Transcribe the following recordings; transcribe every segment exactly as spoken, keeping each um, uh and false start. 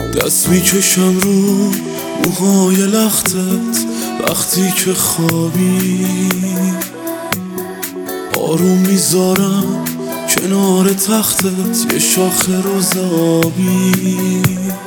دست میکشم رو موهای لختت وقتی که خوابی، آروم میذارم کنار تختت یه شاخه روز آبی.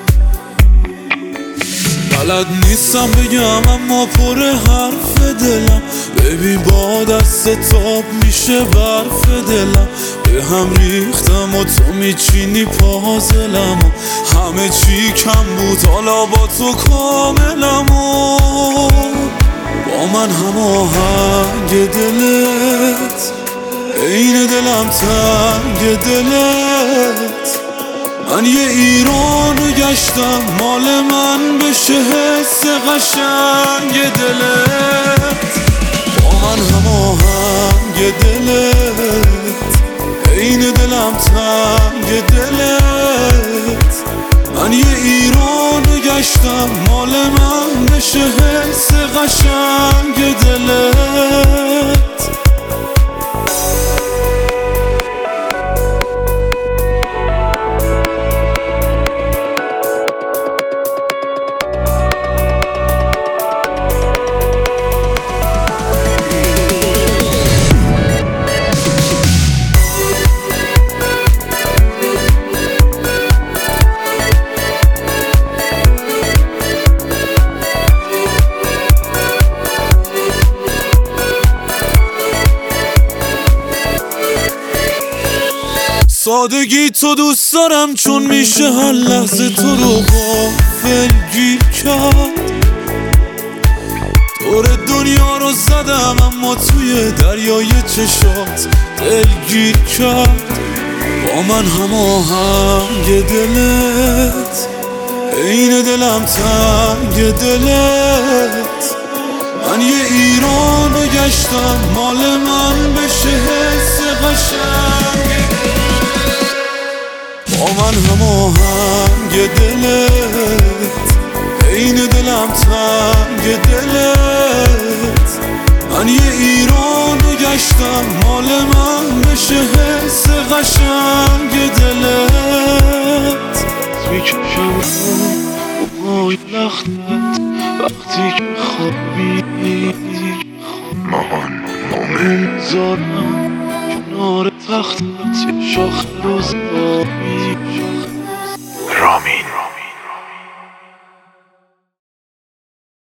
بلد نیستم بگم اما پر حرف دلم، ببین با دست تاب میشه برف دلم. به هم ریختم و تو میچینی پازلم و همه چی کم بود حالا با تو کاملم و با من هماهنگ دلت عین دلم تنگ دلت. من یه ایرانو گشتم مال من بشه حس قشنگ دلت. با من هماهنگ دلت عین دلم تنگ دلت. من یه ایرانو گشتم مال من بشه حس قشنگ دلت. سادگی تو دوست دارم چون میشه هر لحظه تو رو غافلگیر کرد. دور دنیا رو زدم اما توی دریای چشات دلگیر کرد. با من هماهنگ دلت عین دلم تنگ دلت. من یه ایرانو گشتم مال من بشه حس قشنگ. با من هماهنگ دلت عین دلم تنگ دلت. من یه ایرانو گشتم مال من بشه حس قشنگ دلت. میکشم موهای لختت وقتی که خوابی، ماهان آروم میذارم کنار تختت یه شاخه روز آبی.